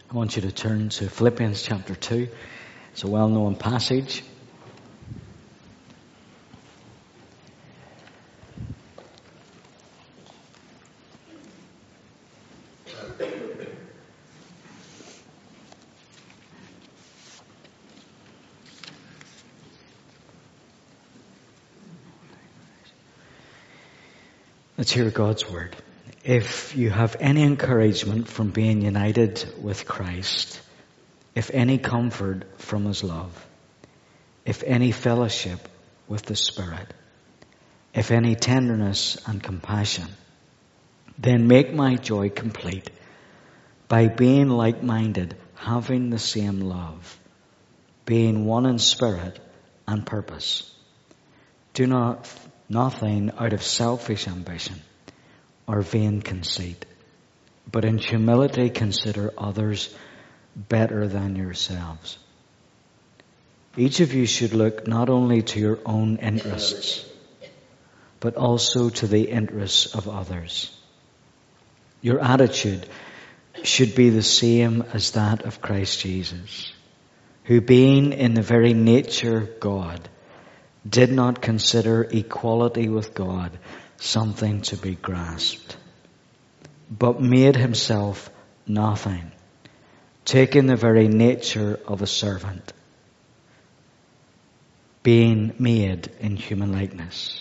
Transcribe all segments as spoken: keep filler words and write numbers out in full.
I want you to turn to Philippians chapter two. It's a well-known passage. Let's hear God's word. If you have any encouragement from being united with Christ, if any comfort from His love, if any fellowship with the Spirit, if any tenderness and compassion, then make my joy complete by being like-minded, having the same love, being one in spirit and purpose. Do not nothing out of selfish ambition or vain conceit, but in humility consider others better than yourselves. Each of you should look not only to your own interests, but also to the interests of others. Your attitude should be the same as that of Christ Jesus, who being in the very nature God, did not consider equality with God something to be grasped, but made Himself nothing, taking the very nature of a servant, being made in human likeness,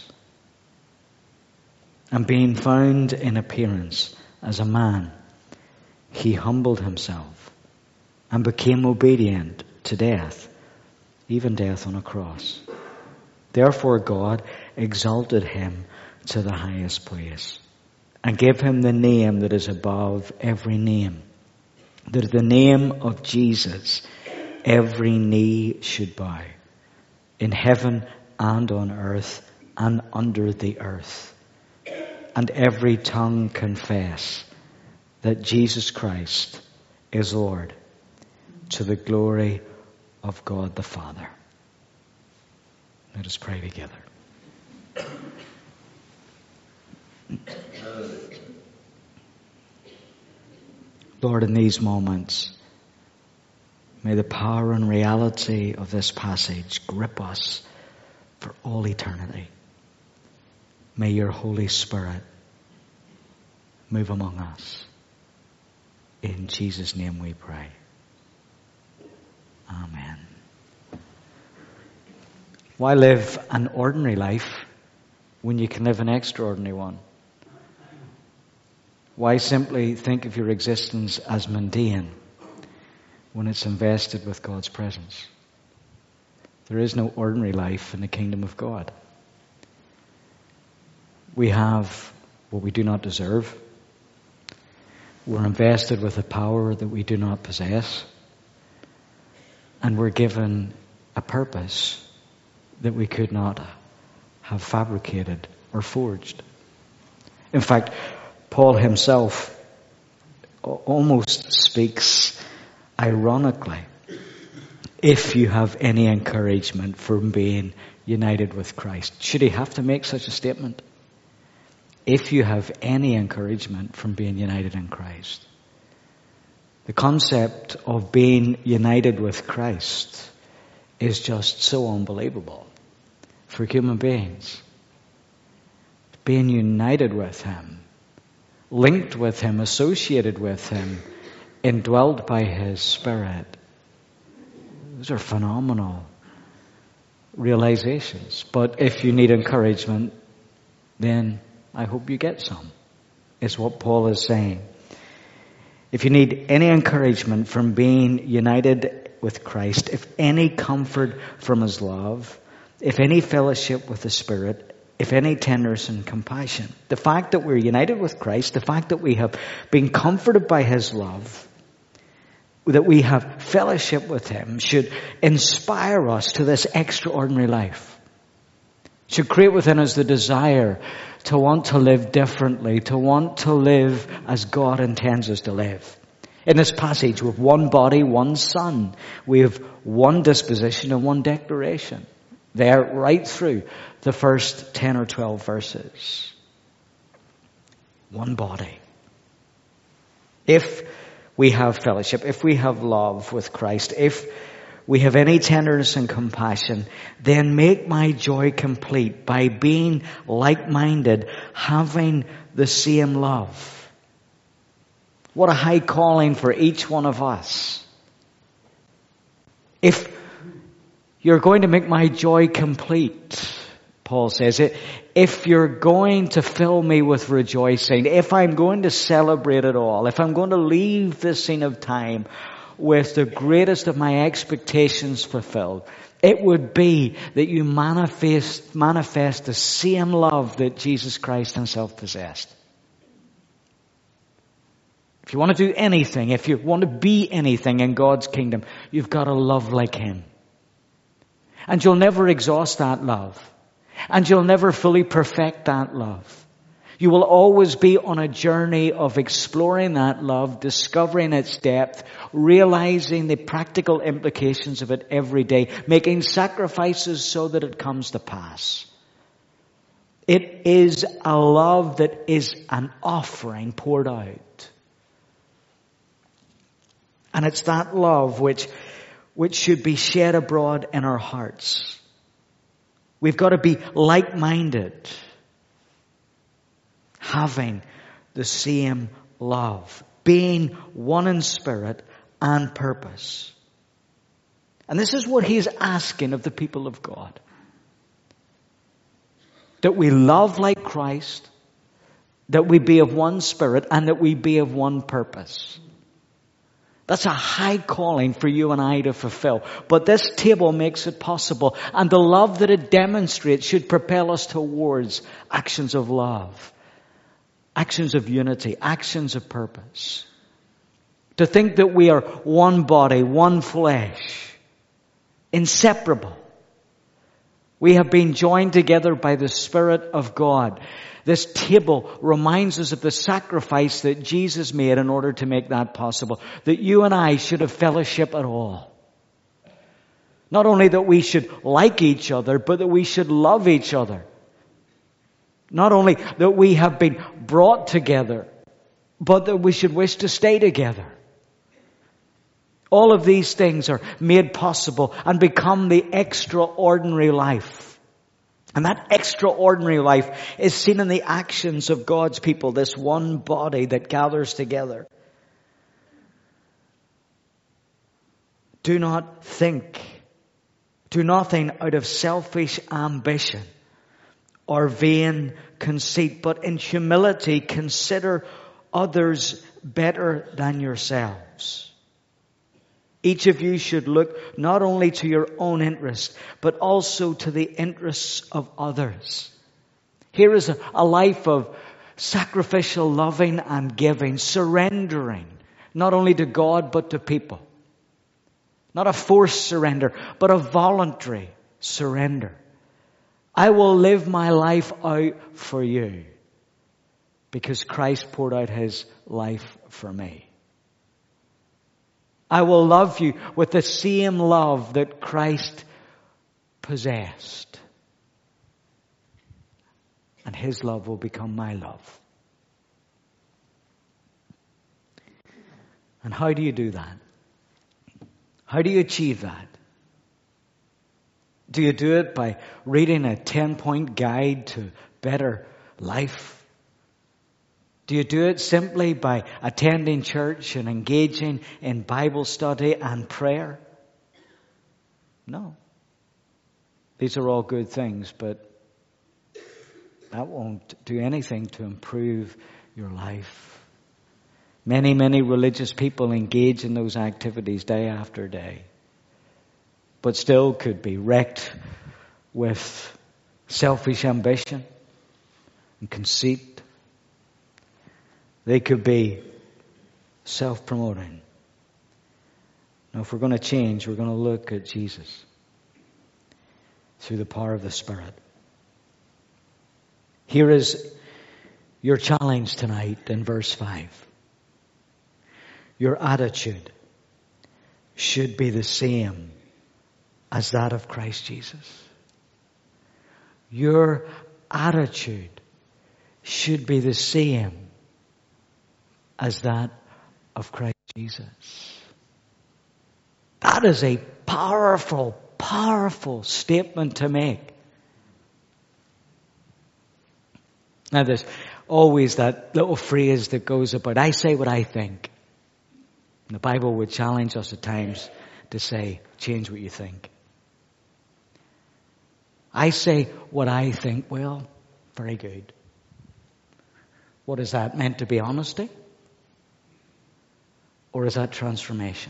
and being found in appearance as a man, He humbled Himself and became obedient to death, even death on a cross. Therefore God exalted Him to the highest place and gave Him the name that is above every name, that at the name of Jesus every knee should bow, in heaven and on earth and under the earth, and every tongue confess that Jesus Christ is Lord, to the glory of God the Father. Let us pray together. Lord, in these moments, may the power and reality of this passage grip us for all eternity. May your Holy Spirit move among us. In Jesus' name we pray. Amen. Why live an ordinary life when you can live an extraordinary one? Why simply think of your existence as mundane when it's invested with God's presence? There is no ordinary life in the kingdom of God. We have what we do not deserve. We're invested with a power that we do not possess. And we're given a purpose that we could not have fabricated or forged. In fact, Paul himself almost speaks ironically. If you have any encouragement from being united with Christ. Should he have to make such a statement? If you have any encouragement from being united in Christ. The concept of being united with Christ is just so unbelievable for human beings. Being united with Him, linked with Him, associated with Him, indwelled by His Spirit. Those are phenomenal realizations. But if you need encouragement, then I hope you get some, is what Paul is saying. If you need any encouragement from being united with Christ, if any comfort from His love, if any fellowship with the Spirit, if any tenderness and compassion, the fact that we're united with Christ, the fact that we have been comforted by His love, that we have fellowship with Him, should inspire us to this extraordinary life. Should create within us the desire to want to live differently, to want to live as God intends us to live. In this passage, we have one body, one Son. We have one disposition and one declaration. There, right through the first ten or twelve verses. One body. If we have fellowship, if we have love with Christ, if we have any tenderness and compassion, then make my joy complete by being like-minded, having the same love. What a high calling for each one of us. If you're going to make my joy complete, Paul says it, if you're going to fill me with rejoicing, if I'm going to celebrate it all, if I'm going to leave this scene of time with the greatest of my expectations fulfilled, it would be that you manifest, manifest the same love that Jesus Christ himself possessed. If you want to do anything, if you want to be anything in God's kingdom, you've got to love like him. And you'll never exhaust that love. And you'll never fully perfect that love. You will always be on a journey of exploring that love, discovering its depth, realizing the practical implications of it every day, making sacrifices so that it comes to pass. It is a love that is an offering poured out. And it's that love which, which should be shed abroad in our hearts. We've got to be like-minded, having the same love, being one in spirit and purpose. And this is what he's asking of the people of God. That we love like Christ, that we be of one spirit, and that we be of one purpose. That's a high calling for you and I to fulfill. But this table makes it possible. And the love that it demonstrates should propel us towards actions of love, actions of unity, actions of purpose. To think that we are one body, one flesh, inseparable. We have been joined together by the Spirit of God. This table reminds us of the sacrifice that Jesus made in order to make that possible. That you and I should have fellowship at all. Not only that we should like each other, but that we should love each other. Not only that we have been brought together, but that we should wish to stay together. All of these things are made possible and become the extraordinary life. And that extraordinary life is seen in the actions of God's people, this one body that gathers together. Do not think, do nothing out of selfish ambition or vain conceit, but in humility consider others better than yourselves. Each of you should look not only to your own interest, but also to the interests of others. Here is a, a life of sacrificial loving and giving, surrendering, not only to God, but to people. Not a forced surrender, but a voluntary surrender. I will live my life out for you because Christ poured out his life for me. I will love you with the same love that Christ possessed. And his love will become my love. And how do you do that? How do you achieve that? Do you do it by reading a ten-point guide to better life? Do you do it simply by attending church and engaging in Bible study and prayer? No. These are all good things, but that won't do anything to improve your life. Many, many religious people engage in those activities day after day, but still could be wrecked with selfish ambition and conceit. They could be self-promoting. Now, if we're going to change, we're going to look at Jesus through the power of the Spirit. Here is your challenge tonight in verse five. Your attitude should be the same as that of Christ Jesus. Your attitude should be the same as that of Christ Jesus. That is a powerful, powerful statement to make. Now there's always that little phrase that goes about, I say what I think. And the Bible would challenge us at times to say, change what you think. I say what I think, well, very good. What is that meant to be, honesty? Or is that transformation?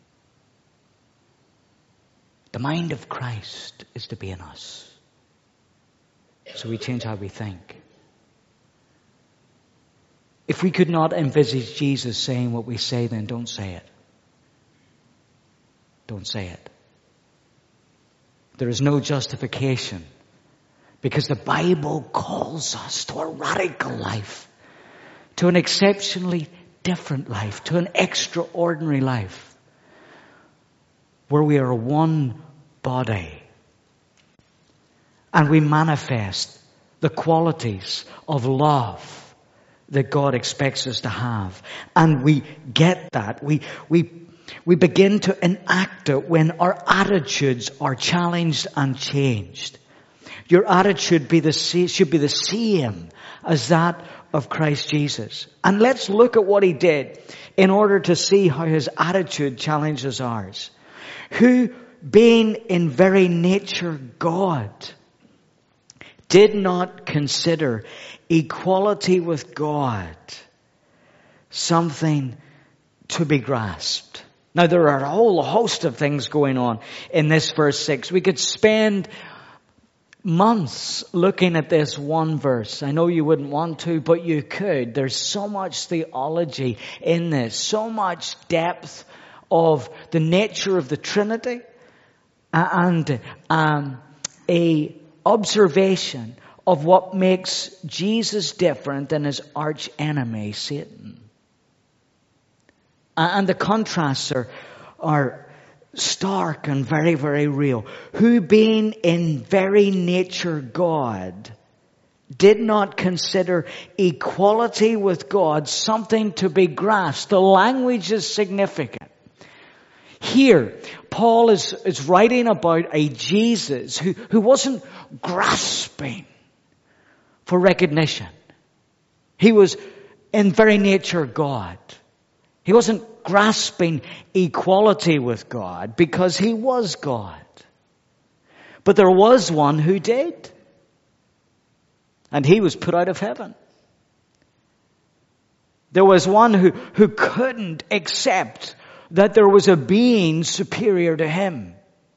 The mind of Christ is to be in us. So we change how we think. If we could not envisage Jesus saying what we say, then don't say it. Don't say it. There is no justification because the Bible calls us to a radical life, to an exceptionally different life, to an extraordinary life where we are one body and we manifest the qualities of love that God expects us to have. And we get that. We, we, we begin to enact it when our attitudes are challenged and changed. Your attitude be the, should be the same as that of Christ Jesus. And let's look at what He did in order to see how His attitude challenges ours. Who, being in very nature God, did not consider equality with God something to be grasped. Now there are a whole host of things going on in this verse six. We could spend months looking at this one verse. I know you wouldn't want to, but you could. There's so much theology in this, so much depth of the nature of the Trinity, and um, a observation of what makes Jesus different than His arch enemy, Satan. And the contrasts are, are stark and very, very real. Who, being in very nature God, did not consider equality with God something to be grasped. The language is significant. Here, Paul is, is writing about a Jesus who, who wasn't grasping for recognition. He was in very nature God. He wasn't grasping equality with God because He was God. But there was one who did. And He was put out of heaven. There was one who, who couldn't accept that there was a being superior to Him.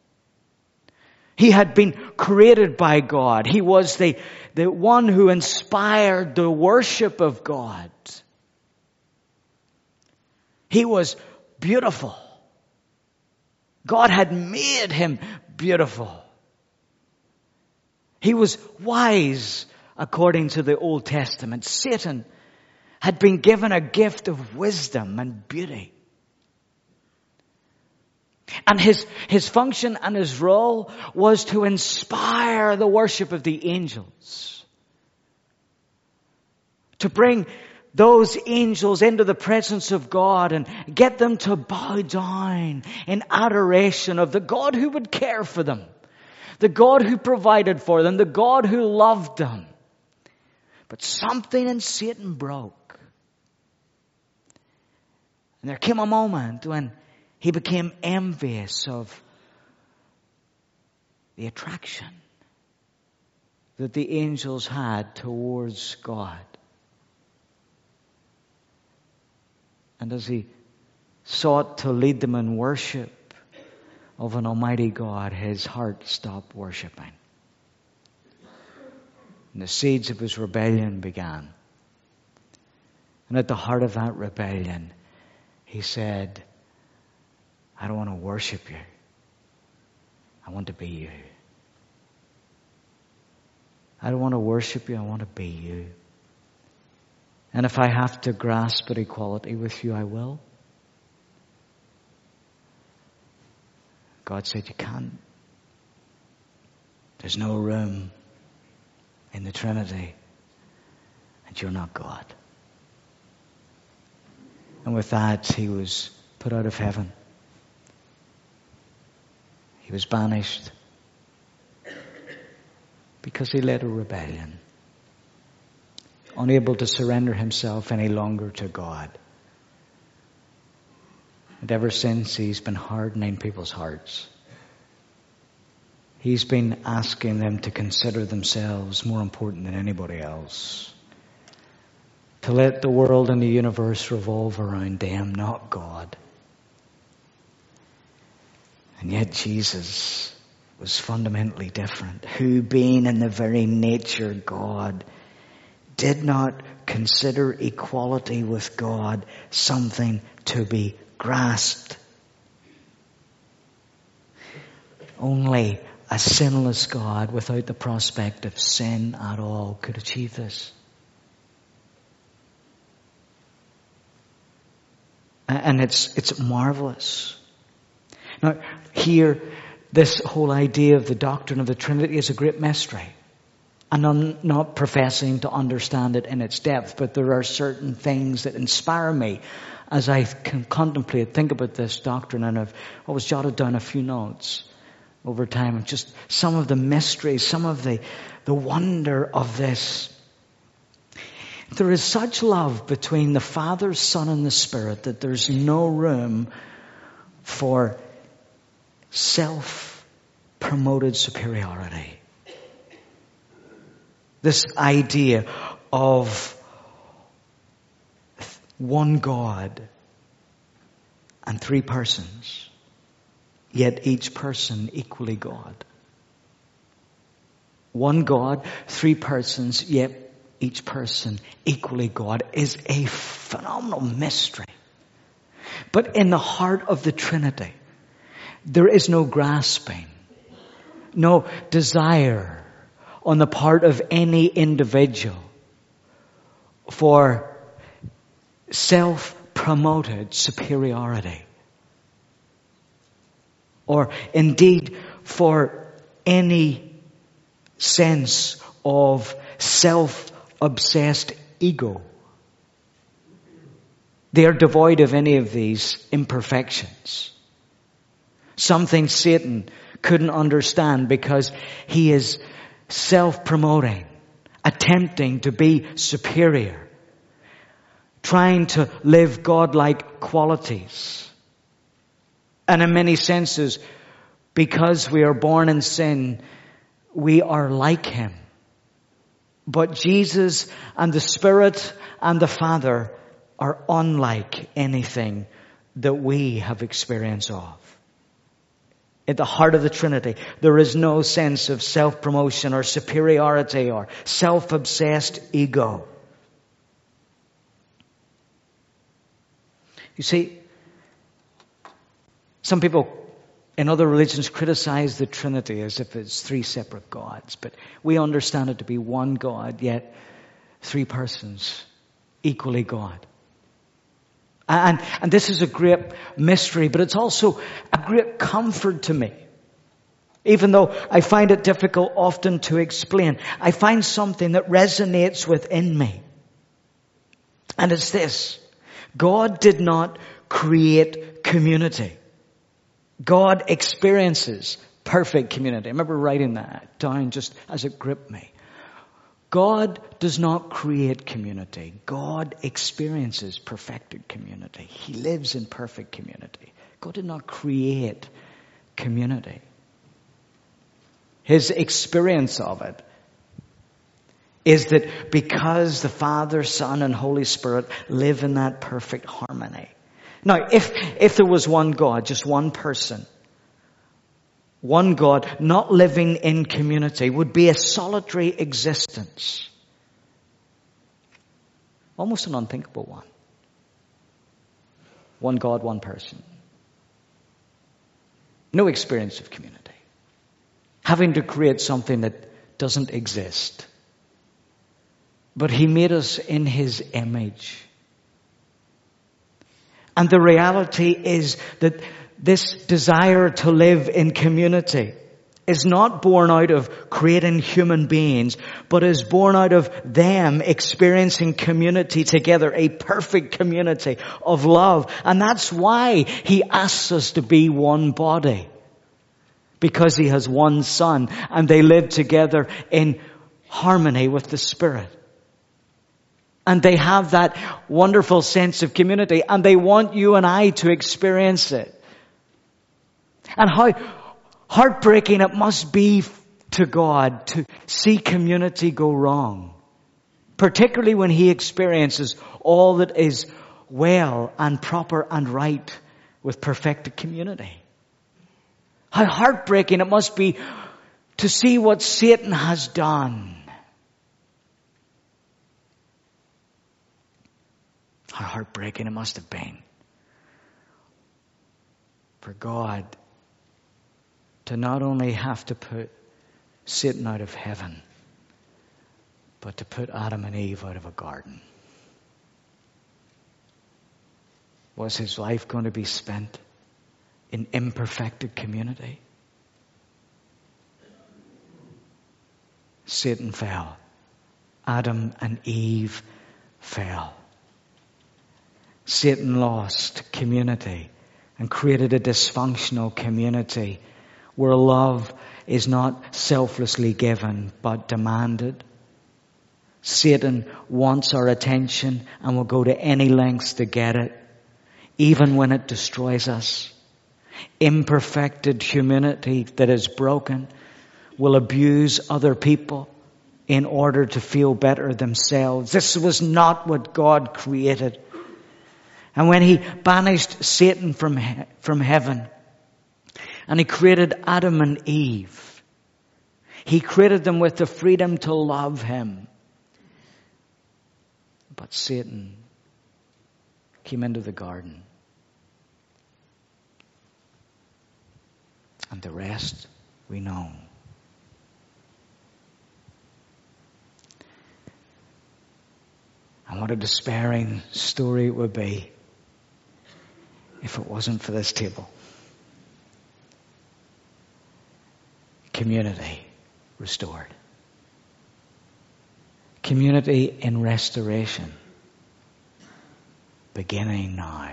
He had been created by God. He was the, the one who inspired the worship of God. He was beautiful. God had made Him beautiful. He was wise according to the Old Testament. Satan had been given a gift of wisdom and beauty. And his, his function and his role was to inspire the worship of the angels. To bring those angels into the presence of God and get them to bow down in adoration of the God who would care for them. The God who provided for them. The God who loved them. But something in Satan broke. And there came a moment when he became envious of the attraction that the angels had towards God. And as he sought to lead them in worship of an almighty God, his heart stopped worshiping. And the seeds of his rebellion began. And at the heart of that rebellion, he said, I don't want to worship you. I want to be you. I don't want to worship you. I want to be you. And if I have to grasp at equality with you, I will. God said you can't. There's no room in the Trinity. And you're not God. And with that, he was put out of heaven. He was banished because he led a rebellion, unable to surrender himself any longer to God. And ever since, he's been hardening people's hearts. He's been asking them to consider themselves more important than anybody else. To let the world and the universe revolve around them, not God. And yet Jesus was fundamentally different. Who, being in the very nature God, did not consider equality with God something to be grasped. Only a sinless God without the prospect of sin at all could achieve this. And it's it's marvelous. Now, here, this whole idea of the doctrine of the Trinity is a great mystery. And I'm not professing to understand it in its depth, but there are certain things that inspire me as I can contemplate, think about this doctrine, and I've always jotted down a few notes over time, just some of the mysteries, some of the, the wonder of this. There is such love between the Father, Son, and the Spirit that there's no room for self-promoted superiority. This idea of one God and three persons, yet each person equally God. One God, three persons, yet each person equally God, is a phenomenal mystery. But in the heart of the Trinity, there is no grasping, no desire on the part of any individual for self-promoted superiority, or indeed for any sense of self-obsessed ego. They are devoid of any of these imperfections. Something Satan couldn't understand because he is self-promoting, attempting to be superior, trying to live God-like qualities. And in many senses, because we are born in sin, we are like him. But Jesus and the Spirit and the Father are unlike anything that we have experience of. At the heart of the Trinity, there is no sense of self-promotion or superiority or self-obsessed ego. You see, some people in other religions criticize the Trinity as if it's three separate gods, but we understand it to be one God, yet three persons, equally God. And, and this is a great mystery, but it's also a great comfort to me. Even though I find it difficult often to explain, I find something that resonates within me. And it's this: God did not create community. God experiences perfect community. I remember writing that down just as it gripped me. God does not create community. God experiences perfected community. He lives in perfect community. God did not create community. His experience of it is that because the Father, Son, and Holy Spirit live in that perfect harmony. Now, if, if there was one God, just one person, one God not living in community would be a solitary existence. Almost an unthinkable one. One God, one person. No experience of community. Having to create something that doesn't exist. But He made us in His image. And the reality is that this desire to live in community is not born out of creating human beings, but is born out of them experiencing community together, a perfect community of love. And that's why he asks us to be one body. Because he has one Son, and they live together in harmony with the Spirit. And they have that wonderful sense of community, and they want you and I to experience it. And how heartbreaking it must be to God to see community go wrong. Particularly when he experiences all that is well and proper and right with perfected community. How heartbreaking it must be to see what Satan has done. How heartbreaking it must have been for God to not only have to put Satan out of heaven, but to put Adam and Eve out of a garden. Was his life going to be spent in imperfected community? Satan fell. Adam and Eve fell. Satan lost community and created a dysfunctional community where love is not selflessly given but demanded. Satan wants our attention and will go to any lengths to get it, even when it destroys us. Imperfected humanity that is broken will abuse other people in order to feel better themselves. This was not what God created. And when he banished Satan from he- from heaven, and he created Adam and Eve, he created them with the freedom to love him. But Satan came into the garden. And the rest we know. And what a despairing story it would be if it wasn't for this table. Community restored. Community in restoration. Beginning now.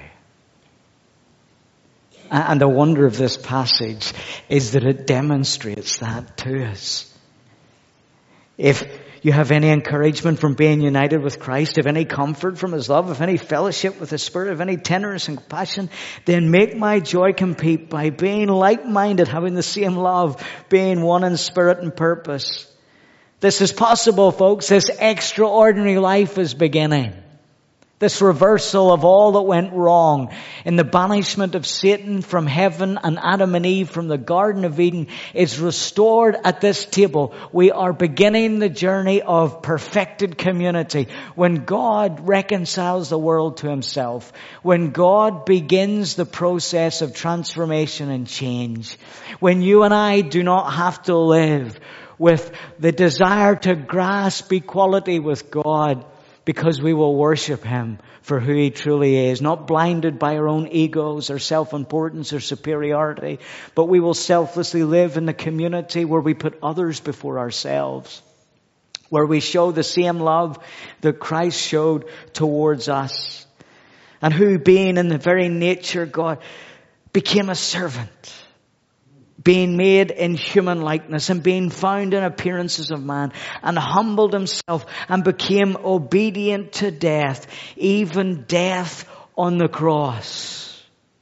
And the wonder of this passage is that it demonstrates that to us. If you have any encouragement from being united with Christ, if any comfort from his love, if any fellowship with the Spirit, if any tenderness and compassion, then make my joy complete by being like-minded, having the same love, being one in spirit and purpose. This is possible, folks. This extraordinary life is beginning. This reversal of all that went wrong in the banishment of Satan from heaven and Adam and Eve from the Garden of Eden is restored at this table. We are beginning the journey of perfected community. When God reconciles the world to himself, when God begins the process of transformation and change, when you and I do not have to live with the desire to grasp equality with God, because we will worship him for who he truly is, not blinded by our own egos or self-importance or superiority, but we will selflessly live in the community where we put others before ourselves, where we show the same love that Christ showed towards us, and who, being in the very nature God, became a servant, being made in human likeness and being found in appearances of man, and humbled himself and became obedient to death, even death on the cross.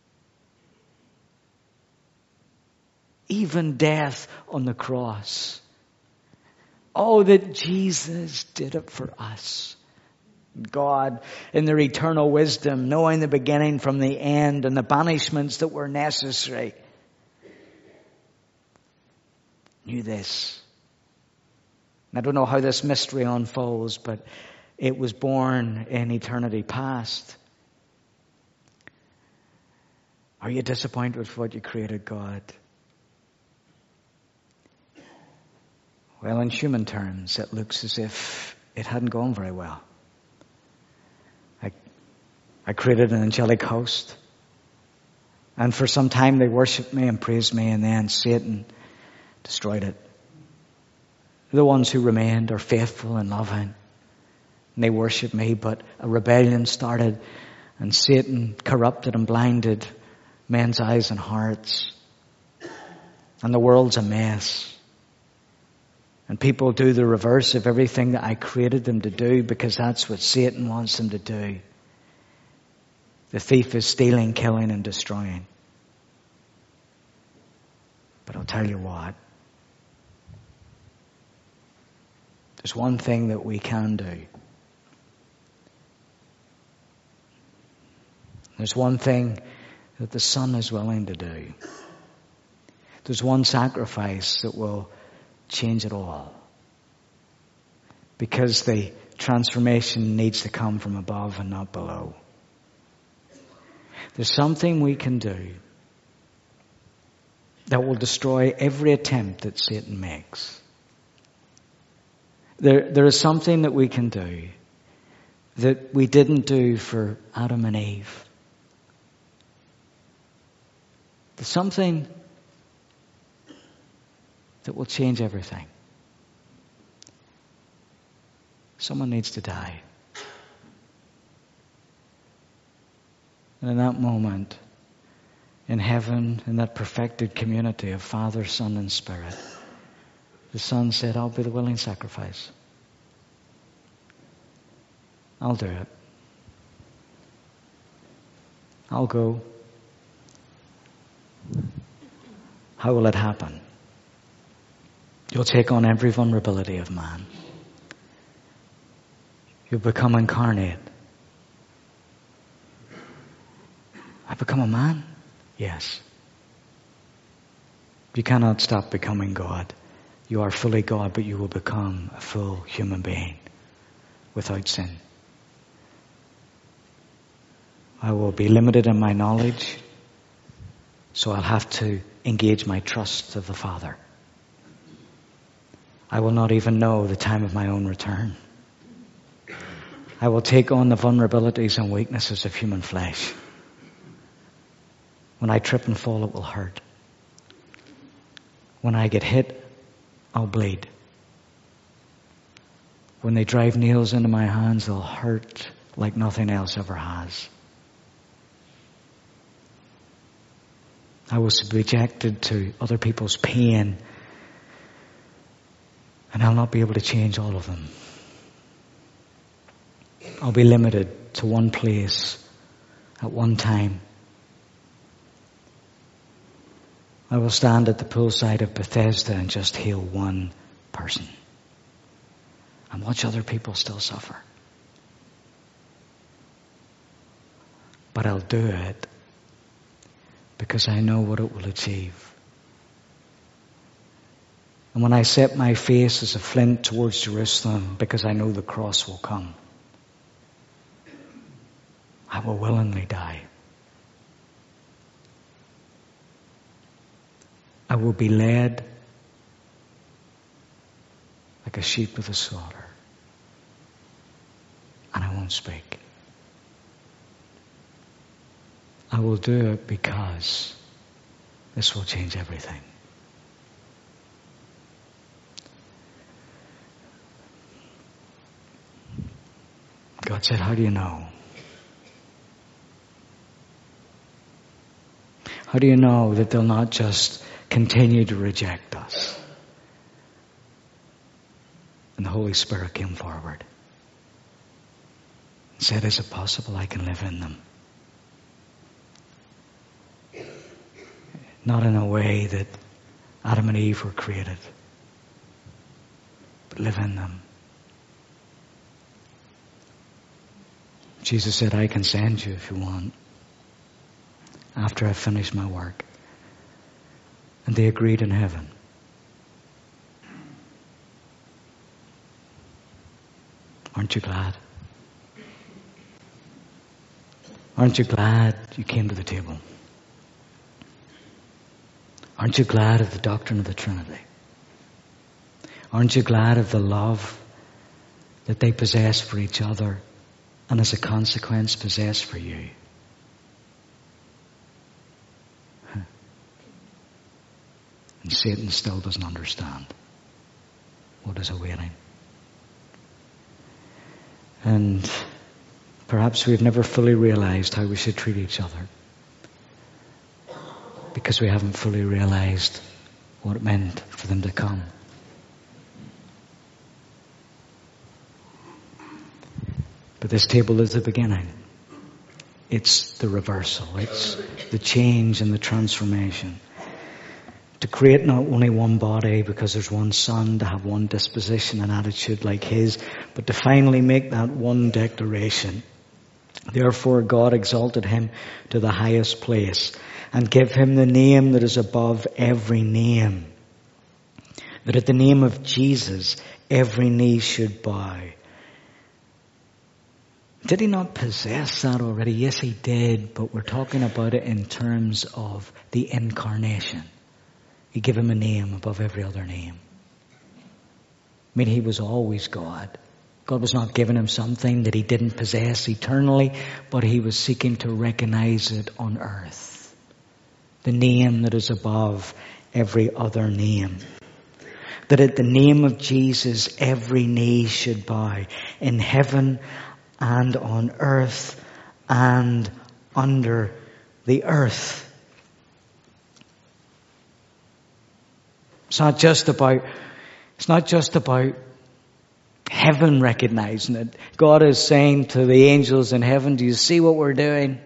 Even death on the cross. Oh, that Jesus did it for us. God, in their eternal wisdom, knowing the beginning from the end and the banishments that were necessary, knew this. I don't know how this mystery unfolds, but it was born in eternity past. Are you disappointed with what you created, God? Well, in human terms, it looks as if it hadn't gone very well. I, I created an angelic host, and for some time they worshipped me and praised me, and then Satan destroyed it. The ones who remained are faithful and loving. And they worship me, but a rebellion started and Satan corrupted and blinded men's eyes and hearts. And the world's a mess. And people do the reverse of everything that I created them to do because that's what Satan wants them to do. The thief is stealing, killing, and destroying. But I'll tell you what. There's one thing that we can do. There's one thing that the Son is willing to do. There's one sacrifice that will change it all. Because the transformation needs to come from above and not below. There's something we can do that will destroy every attempt that Satan makes. There, there is something that we can do that we didn't do for Adam and Eve. There's something that will change everything. Someone needs to die. And in that moment, in heaven, in that perfected community of Father, Son, and Spirit, the Son said, I'll be the willing sacrifice. I'll do it. I'll go. How will it happen? You'll take on every vulnerability of man. You'll become incarnate. I become a man? Yes. You cannot stop becoming God. You are fully God, but you will become a full human being without sin. I will be limited in my knowledge, so I'll have to engage my trust of the Father. I will not even know the time of my own return. I will take on the vulnerabilities and weaknesses of human flesh. When I trip and fall, it will hurt. When I get hit, I'll bleed. When they drive nails into my hands, they'll hurt like nothing else ever has. I was subjected to other people's pain, and I'll not be able to change all of them. I'll be limited to one place at one time. I will stand at the poolside of Bethesda and just heal one person and watch other people still suffer. But I'll do it because I know what it will achieve. And when I set my face as a flint towards Jerusalem, because I know the cross will come, I will willingly die. I will be led like a sheep to the slaughter. And I won't speak. I will do it because this will change everything. God said, how do you know? How do you know that they'll not just continue to reject us? And the Holy Spirit came forward and said, is it possible I can live in them? Not in a way that Adam and Eve were created, but live in them. Jesus said, I can send you if you want, after I've finished my work. And they agreed in heaven. Aren't you glad? Aren't you glad you came to the table? Aren't you glad of the doctrine of the Trinity? Aren't you glad of the love that they possess for each other and as a consequence possess for you? And Satan still doesn't understand what is awaiting. And perhaps we've never fully realized how we should treat each other, because we haven't fully realized what it meant for them to come. But this table is the beginning. It's the reversal. It's the change and the transformation. To create not only one body because there's one Son, to have one disposition and attitude like His, but to finally make that one declaration. Therefore God exalted Him to the highest place and gave Him the name that is above every name, that at the name of Jesus every knee should bow. Did He not possess that already? Yes, He did, but we're talking about it in terms of the incarnation. He gave Him a name above every other name. I mean, He was always God. God was not giving Him something that He didn't possess eternally, but He was seeking to recognize it on earth. The name that is above every other name. That at the name of Jesus every knee should bow, in heaven and on earth and under the earth. It's not just about, it's not just about heaven recognizing it. God is saying to the angels in heaven, do you see what we're doing?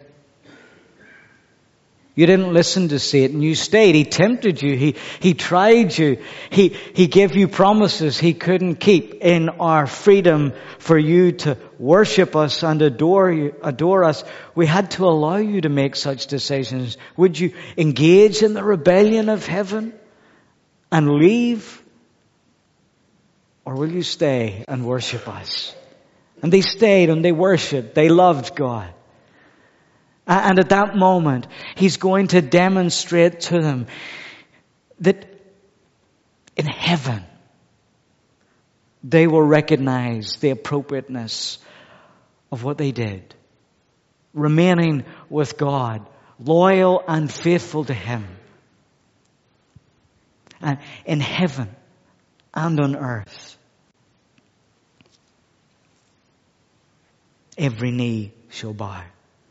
You didn't listen to Satan. You stayed. He tempted you. He, he tried you. He, he gave you promises He couldn't keep. In our freedom for you to worship us and adore you, adore us, we had to allow you to make such decisions. Would you engage in the rebellion of heaven and leave? Or will you stay and worship us? And they stayed and they worshiped. They loved God. And at that moment, He's going to demonstrate to them that in heaven, they will recognize the appropriateness of what they did. Remaining with God, loyal and faithful to Him. And in heaven and on earth, every knee shall bow.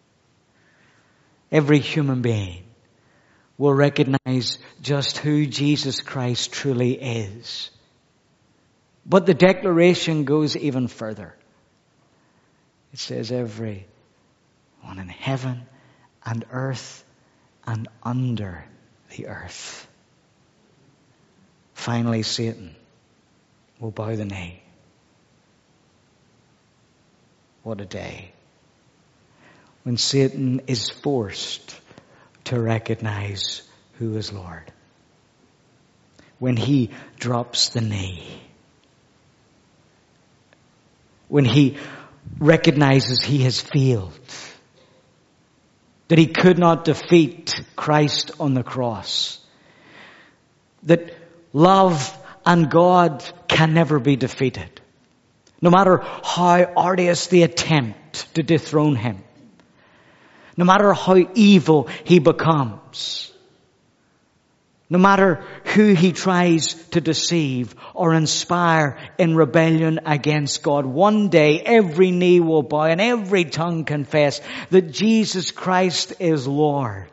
Every human being will recognize just who Jesus Christ truly is. But the declaration goes even further. It says every one in heaven and earth and under the earth. Finally, Satan will bow the knee. What a day. When Satan is forced to recognize who is Lord. When he drops the knee. When he recognizes he has failed. That he could not defeat Christ on the cross. That love and God can never be defeated. No matter how arduous the attempt to dethrone Him. No matter how evil he becomes. No matter who he tries to deceive or inspire in rebellion against God. One day every knee will bow and every tongue confess that Jesus Christ is Lord.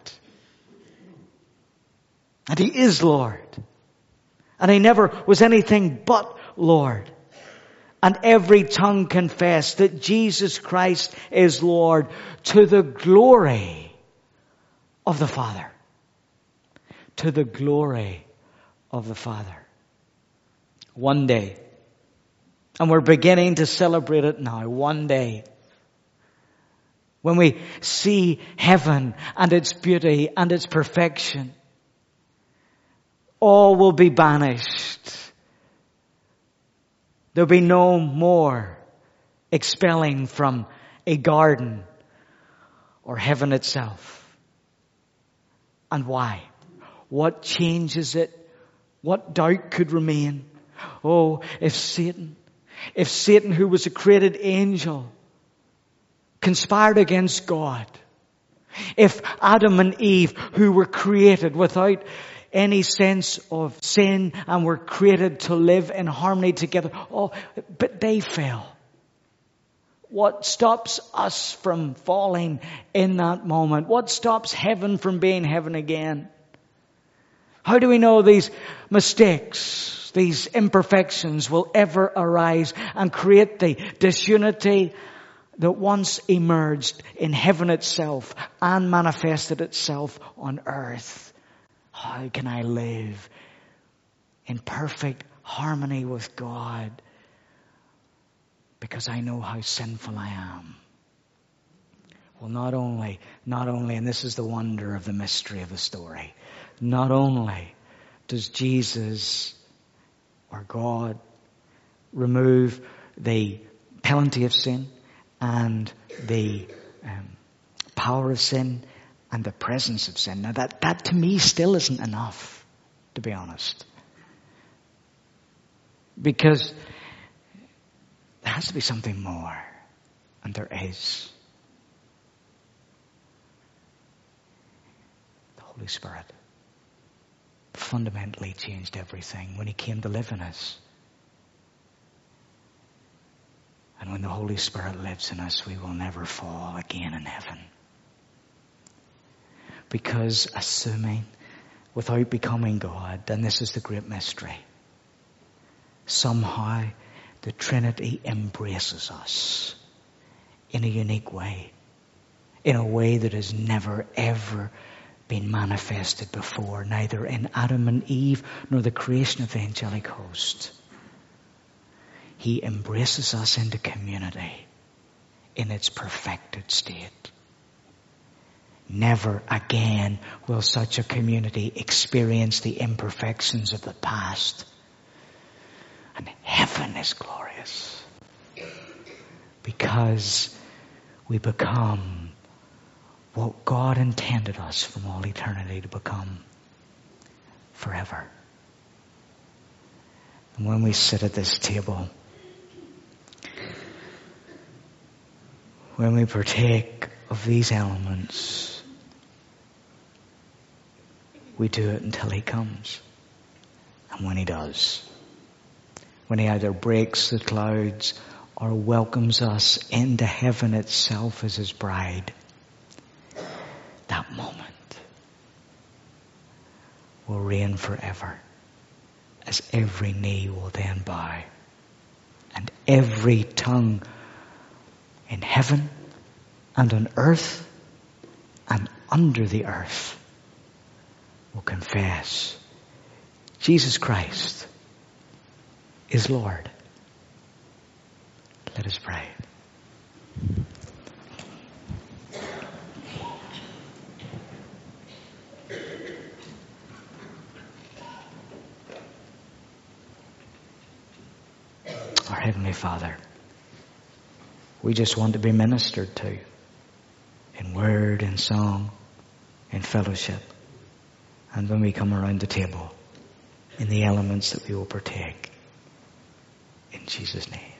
And He is Lord. And He never was anything but Lord. And every tongue confess that Jesus Christ is Lord to the glory of the Father. To the glory of the Father. One day, and we're beginning to celebrate it now, one day, when we see heaven and its beauty and its perfection, all will be banished. There'll be no more expelling from a garden or heaven itself. And why? What changes it? What doubt could remain? Oh, if Satan, if Satan, who was a created angel, conspired against God, if Adam and Eve, who were created without any sense of sin and were created to live in harmony together. Oh, but they fell. What stops us from falling in that moment? What stops heaven from being heaven again? How do we know these mistakes, these imperfections will ever arise and create the disunity that once emerged in heaven itself and manifested itself on earth? How can I live in perfect harmony with God? Because I know how sinful I am. Well, not only, not only, and this is the wonder of the mystery of the story, not only does Jesus or God remove the penalty of sin and the um, power of sin and the presence of sin. Now that, that to me still isn't enough, to be honest. Because there has to be something more. And there is. The Holy Spirit fundamentally changed everything when He came to live in us. And when the Holy Spirit lives in us, we will never fall again in heaven. Because assuming, without becoming God, and this is the great mystery, somehow the Trinity embraces us in a unique way, in a way that has never ever been manifested before, neither in Adam and Eve nor the creation of the angelic host. He embraces us into community in its perfected state. Never again will such a community experience the imperfections of the past. And heaven is glorious because we become what God intended us from all eternity to become forever. And when we sit at this table, when we partake of these elements, we do it until He comes. And when He does, when He either breaks the clouds or welcomes us into heaven itself as His bride, that moment will reign forever, as every knee will then bow and every tongue in heaven and on earth and under the earth will confess Jesus Christ is Lord. Let us pray. Our Heavenly Father, we just want to be ministered to in word, in song, in fellowship, and when we come around the table, in the elements that we will partake. In Jesus' name.